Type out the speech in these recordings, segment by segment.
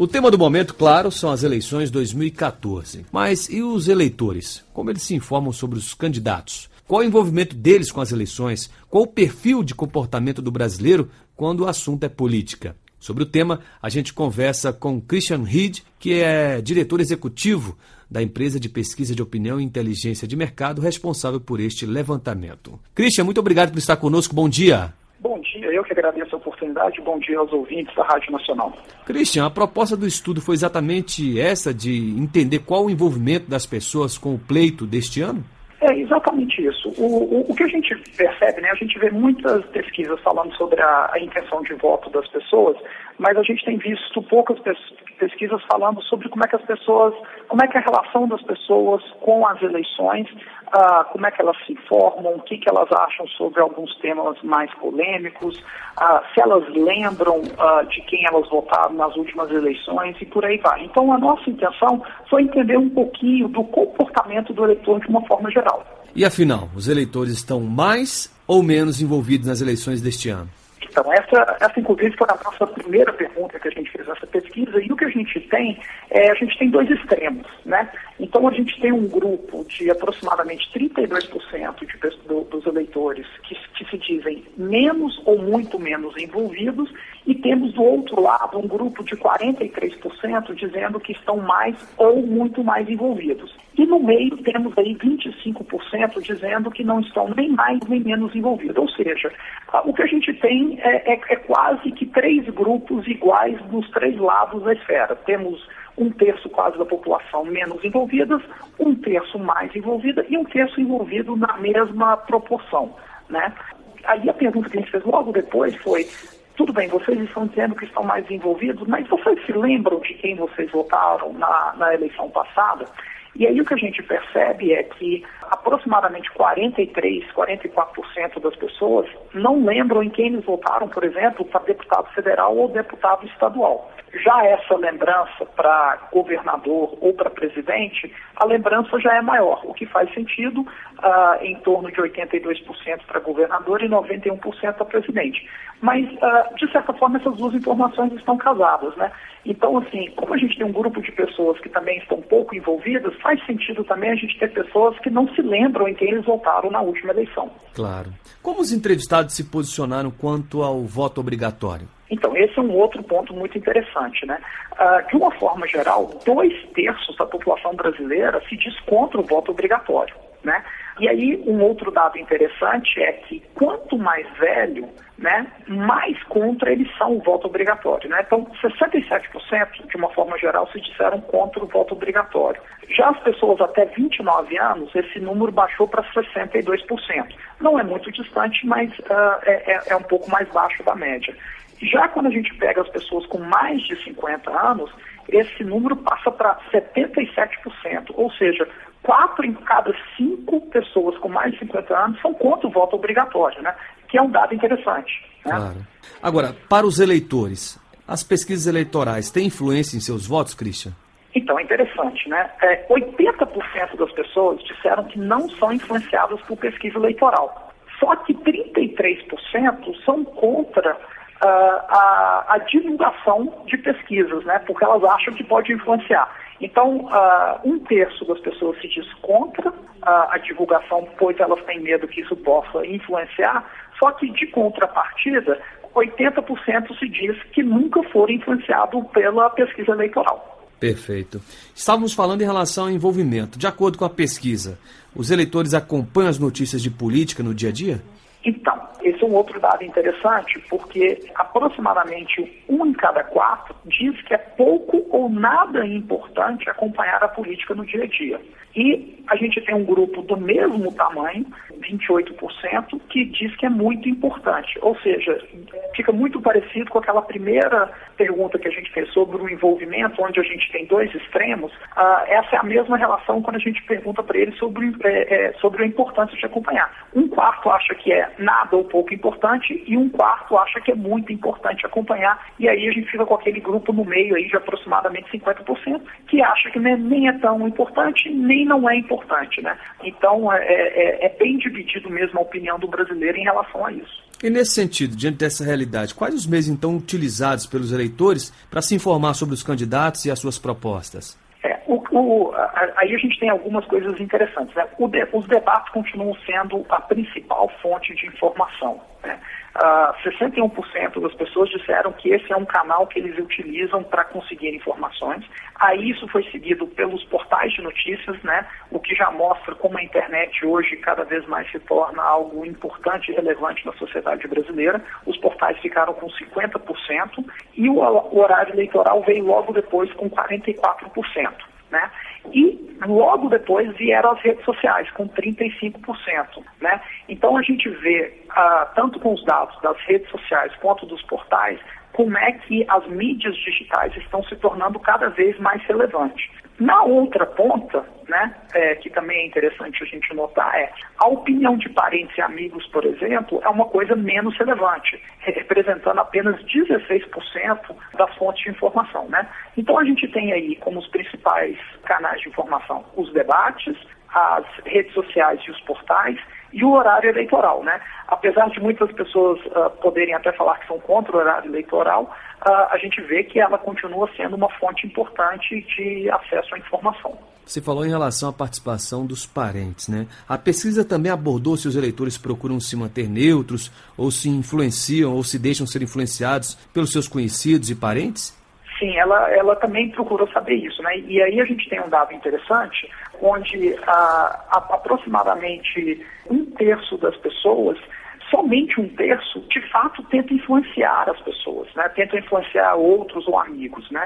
O tema do momento, claro, são as eleições 2014. Mas e os eleitores? Como eles se informam sobre os candidatos? Qual o envolvimento deles com as eleições? Qual o perfil de comportamento do brasileiro quando o assunto é política? Sobre o tema, a gente conversa com Christian Reed, que é diretor executivo da empresa de pesquisa de opinião e inteligência de mercado responsável por este levantamento. Christian, muito obrigado por estar conosco. Bom dia. Bom dia, eu que agradeço a oportunidade. Bom dia aos ouvintes da Rádio Nacional. Christian, a proposta do estudo foi exatamente essa, de entender qual o envolvimento das pessoas com o pleito deste ano? É exatamente isso. O que a gente percebe, a gente vê muitas pesquisas falando sobre a intenção de voto das pessoas, mas a gente tem visto poucas pesquisas falando sobre como é que a relação das pessoas com as eleições, como é que elas se informam, o que elas acham sobre alguns temas mais polêmicos, se elas lembram de quem elas votaram nas últimas eleições e por aí vai. Então a nossa intenção foi entender um pouquinho do comportamento do eleitor de uma forma geral. E afinal, os eleitores estão mais ou menos envolvidos nas eleições deste ano? Então, essa inclusive foi a nossa primeira pergunta que a gente fez nessa pesquisa, e o que a gente tem dois extremos, Então, a gente tem um grupo de aproximadamente 32% dos eleitores que se dizem menos ou muito menos envolvidos, e temos do outro lado um grupo de 43% dizendo que estão mais ou muito mais envolvidos. E no meio temos aí 25% dizendo que não estão nem mais nem menos envolvidos. Ou seja, o que a gente tem é quase que três grupos iguais nos três lados da esfera. Temos um terço quase da população menos envolvidas, um terço mais envolvida e um terço envolvido na mesma proporção, Aí a pergunta que a gente fez logo depois foi: tudo bem, vocês estão dizendo que estão mais envolvidos, mas vocês se lembram de quem vocês votaram na eleição passada? E aí o que a gente percebe é que aproximadamente 44% das pessoas não lembram em quem eles votaram, por exemplo, para deputado federal ou deputado estadual. Já essa lembrança para governador ou para presidente, a lembrança já é maior, o que faz sentido, em torno de 82% para governador e 91% para presidente. Mas, de certa forma, essas duas informações estão casadas, Então, assim, como a gente tem um grupo de pessoas que também estão pouco envolvidas, faz sentido também a gente ter pessoas que não se lembram em quem eles votaram na última eleição. Claro. Como os entrevistados se posicionaram quanto ao voto obrigatório? Então, esse é um outro ponto muito interessante, De uma forma geral, 2/3 da população brasileira se diz contra o voto obrigatório, E aí, um outro dado interessante é que quanto mais velho, mais contra eles são o voto obrigatório, Então, 67%, de uma forma geral, se disseram contra o voto obrigatório. Já as pessoas até 29 anos, esse número baixou para 62%. Não é muito distante, mas é um pouco mais baixo da média. Já quando a gente pega as pessoas com mais de 50 anos, esse número passa para 77%, ou seja, 4 em cada 5 pessoas com mais de 50 anos são contra o voto obrigatório, que é um dado interessante. Claro. Agora, para os eleitores, as pesquisas eleitorais têm influência em seus votos, Christian? Então, é interessante, 80% das pessoas disseram que não são influenciadas por pesquisa eleitoral. Só que 33% são contra a divulgação de pesquisas, porque elas acham que pode influenciar. Então, 1/3 das pessoas se diz contra a divulgação, pois elas têm medo que isso possa influenciar, só que de contrapartida, 80% se diz que nunca foram influenciados pela pesquisa eleitoral. Perfeito. Estávamos falando em relação ao envolvimento. De acordo com a pesquisa, os eleitores acompanham as notícias de política no dia a dia? Então, esse é um outro dado interessante, porque aproximadamente 1 em cada 4 diz que é pouco ou nada importante acompanhar a política no dia a dia. E a gente tem um grupo do mesmo tamanho, 28%, que diz que é muito importante. Ou seja, fica muito parecido com aquela primeira pergunta que a gente fez sobre o envolvimento, onde a gente tem dois extremos. Essa é a mesma relação quando a gente pergunta para eles sobre a importância de acompanhar. 1/4 acha que é nada ou pouco importante, e um quarto acha que é muito importante acompanhar, e aí a gente fica com aquele grupo no meio aí de aproximadamente 50%, que acha que nem é tão importante, nem não é importante, né? Então é bem dividido mesmo a opinião do brasileiro em relação a isso. E nesse sentido, diante dessa realidade, quais os meios então utilizados pelos eleitores para se informar sobre os candidatos e as suas propostas? Aí a gente tem algumas coisas interessantes, né? Os debates continuam sendo a principal fonte de informação, né? 61% das pessoas disseram que esse é um canal que eles utilizam para conseguir informações. Aí isso foi seguido pelos portais de notícias, né? O que já mostra como a internet hoje cada vez mais se torna algo importante e relevante na sociedade brasileira. Os portais ficaram com 50% e o horário eleitoral veio logo depois com 44%. Né? E logo depois vieram as redes sociais, com 35%. Né? Então a gente vê, tanto com os dados das redes sociais quanto dos portais, como é que as mídias digitais estão se tornando cada vez mais relevantes. Na outra ponta, né, que também é interessante a gente notar, a opinião de parentes e amigos, por exemplo, é uma coisa menos relevante, representando apenas 16% das fontes de informação. Né? Então a gente tem aí como os principais canais de informação os debates, as redes sociais e os portais, e o horário eleitoral, né? Apesar de muitas pessoas poderem até falar que são contra o horário eleitoral, a gente vê que ela continua sendo uma fonte importante de acesso à informação. Você falou em relação à participação dos parentes, né? A pesquisa também abordou se os eleitores procuram se manter neutros, ou se influenciam, ou se deixam ser influenciados pelos seus conhecidos e parentes? Sim, ela também procurou saber isso, né? E aí a gente tem um dado interessante, onde aproximadamente 1/3 das pessoas, somente 1/3, de fato tenta influenciar as pessoas, né? Tenta influenciar outros ou amigos, né?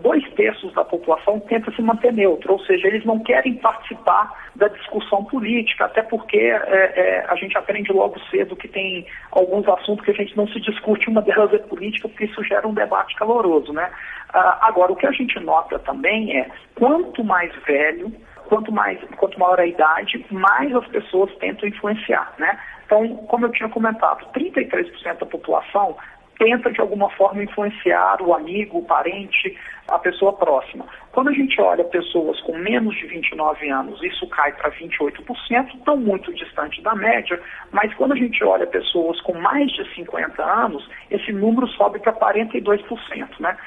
2/3 da população tenta se manter neutro, ou seja, eles não querem participar da discussão política, até porque a gente aprende logo cedo que tem alguns assuntos que a gente não se discute, uma delas é política, porque isso gera um debate caloroso, né? Agora, o que a gente nota também é, quanto mais velho, quanto maior a idade, mais as pessoas tentam influenciar, né? Então, como eu tinha comentado, 33% da população tenta de alguma forma influenciar o amigo, o parente, a pessoa próxima. Quando a gente olha pessoas com menos de 29 anos, isso cai para 28%, estão muito distante da média, mas quando a gente olha pessoas com mais de 50 anos, esse número sobe para 42%, né?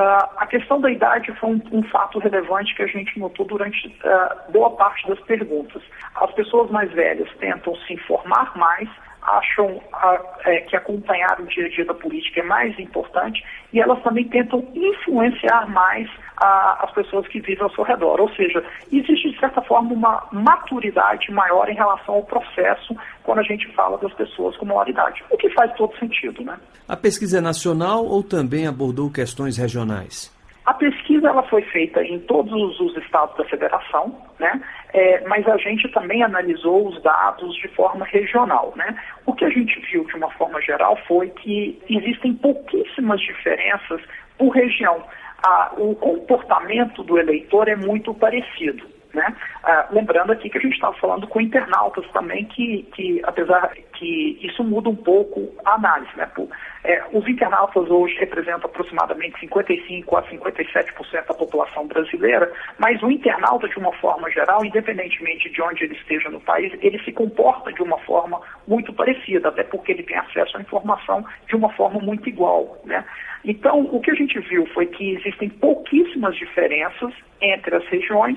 A questão da idade foi um fato relevante que a gente notou durante boa parte das perguntas. As pessoas mais velhas tentam se informar mais, acham que acompanhar o dia a dia da política é mais importante, e elas também tentam influenciar mais as pessoas que vivem ao seu redor. Ou seja, existe de certa forma uma maturidade maior em relação ao processo quando a gente fala das pessoas com maioridade, o que faz todo sentido, né? A pesquisa é nacional ou também abordou questões regionais? A pesquisa ela foi feita em todos os estados da federação, né? Mas a gente também analisou os dados de forma regional, né? O que a gente viu de uma forma geral foi que existem pouquíssimas diferenças por região. O comportamento do eleitor é muito parecido, né? Lembrando aqui que a gente estava falando com internautas também, que apesar que isso muda um pouco a análise, né? Os internautas hoje representam aproximadamente 55% a 57% da população brasileira, mas o internauta, de uma forma geral, independentemente de onde ele esteja no país, ele se comporta de uma forma muito parecida, até porque ele tem acesso à informação de uma forma muito igual, né? Então, o que a gente viu foi que existem pouquíssimas diferenças entre as regiões.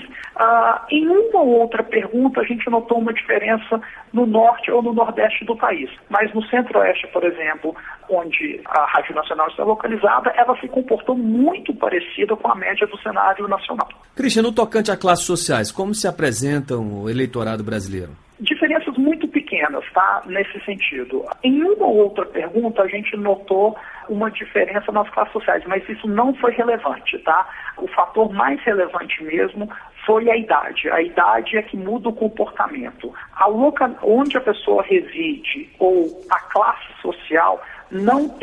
Em uma ou outra pergunta, a gente notou uma diferença no norte ou no nordeste do país. Mas no centro-oeste, por exemplo, onde a Rádio Nacional está localizada, ela se comportou muito parecida com a média do cenário nacional. Cristian, no tocante a classes sociais, como se apresenta o eleitorado brasileiro? Diferenças muito pequenas, tá? Nesse sentido. Em uma ou outra pergunta, a gente notou uma diferença nas classes sociais, mas isso não foi relevante, tá? O fator mais relevante mesmo foi a idade. A idade é que muda o comportamento. Onde a pessoa reside ou a classe social não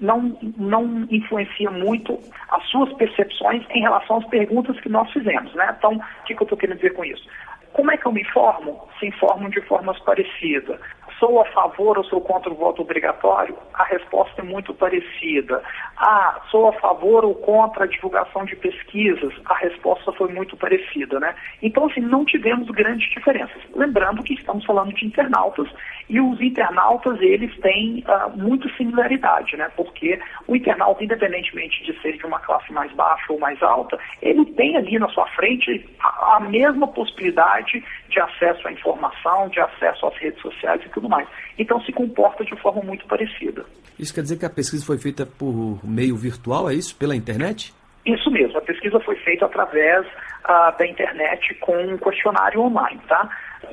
influencia muito as suas percepções em relação às perguntas que nós fizemos, né? Então, o que eu estou querendo dizer com isso? Como é que eu me informo? Se informam de formas parecidas. sou a favor ou sou contra o voto obrigatório? A resposta é muito parecida. Sou a favor ou contra a divulgação de pesquisas? A resposta foi muito parecida, né? Então, assim, não tivemos grandes diferenças. Lembrando que estamos falando de internautas, e os internautas, eles têm muita similaridade, né? Porque o internauta, independentemente de ser de uma classe mais baixa ou mais alta, ele tem ali na sua frente a mesma possibilidade de acesso à informação, de acesso às redes sociais e tudo mais. Então se comporta de forma muito parecida. Isso quer dizer que a pesquisa foi feita por meio virtual, é isso? Pela internet? Isso mesmo, a pesquisa foi feita através da internet com um questionário online, tá?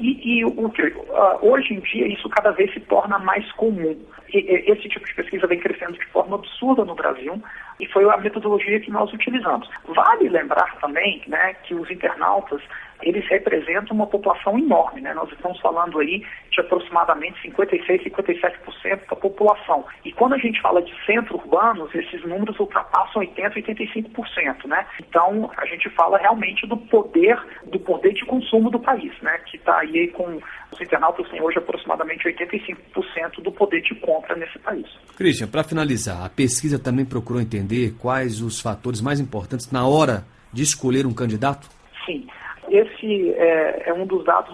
Hoje em dia isso cada vez se torna mais comum. Esse tipo de pesquisa vem crescendo de forma absurda no Brasil e foi a metodologia que nós utilizamos. Vale lembrar também, né, que os internautas, eles representam uma população enorme, né? Nós estamos falando aí de aproximadamente 56%, 57% da população. E quando a gente fala de centros urbanos, esses números ultrapassam 80%, 85%, né? Então, a gente fala realmente do poder de consumo do país, né? Que está aí com os internautas têm hoje aproximadamente 85% do poder de compra nesse país. Christian, para finalizar, a pesquisa também procurou entender quais os fatores mais importantes na hora de escolher um candidato? Sim. Esse é um dos dados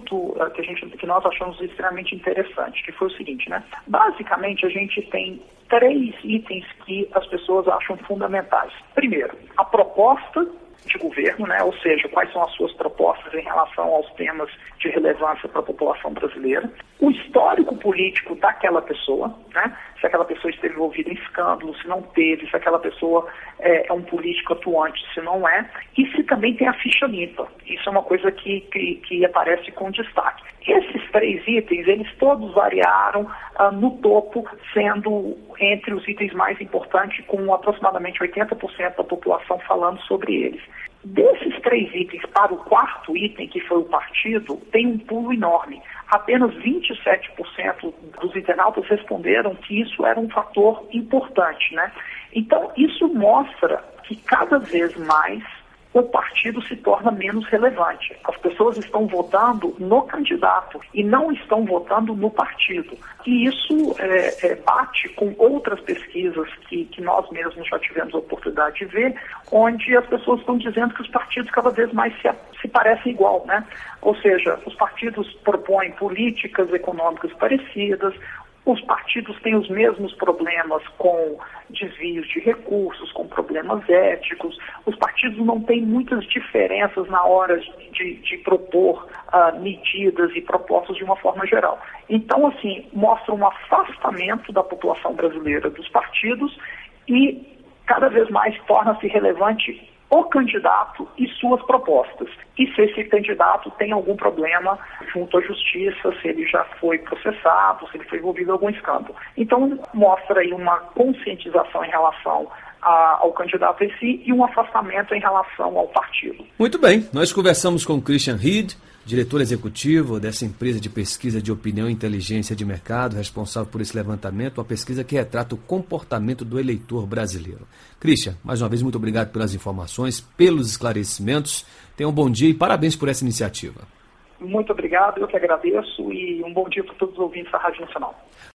que nós achamos extremamente interessante, que foi o seguinte, né? Basicamente, a gente tem 3 itens que as pessoas acham fundamentais. Primeiro, a proposta de governo, né? Ou seja, quais são as suas propostas em relação aos temas de relevância para a população brasileira. O histórico político daquela pessoa, né? Se aquela pessoa esteve envolvida em escândalo, se não teve, se aquela pessoa é um político atuante, se não é, e se também tem a ficha limpa. Isso é uma coisa que aparece com destaque. Esses 3 itens, eles todos variaram no topo, sendo entre os itens mais importantes, com aproximadamente 80% da população falando sobre eles. Desses 3 itens para o 4º item, que foi o partido, tem um pulo enorme. Apenas 27% dos internautas responderam que isso era um fator importante, né? Então, isso mostra que cada vez mais o partido se torna menos relevante. As pessoas estão votando no candidato e não estão votando no partido. E isso bate com outras pesquisas que nós mesmos já tivemos a oportunidade de ver, onde as pessoas estão dizendo que os partidos cada vez mais se parecem igual, né? Ou seja, os partidos propõem políticas econômicas parecidas, os partidos têm os mesmos problemas com desvios de recursos, com problemas éticos. Os partidos não têm muitas diferenças na hora de propor medidas e propostas de uma forma geral. Então, assim, mostra um afastamento da população brasileira dos partidos e cada vez mais torna-se relevante o candidato e suas propostas. E se esse candidato tem algum problema junto à justiça, se ele já foi processado, se ele foi envolvido em algum escândalo. Então, mostra aí uma conscientização em relação ao candidato em si e um afastamento em relação ao partido. Muito bem, nós conversamos com Christian Ried, diretor executivo dessa empresa de pesquisa de opinião e inteligência de mercado, responsável por esse levantamento, uma pesquisa que retrata o comportamento do eleitor brasileiro. Christian, mais uma vez, muito obrigado pelas informações, pelos esclarecimentos. Tenha um bom dia e parabéns por essa iniciativa. Muito obrigado, eu que agradeço e um bom dia para todos os ouvintes da Rádio Nacional.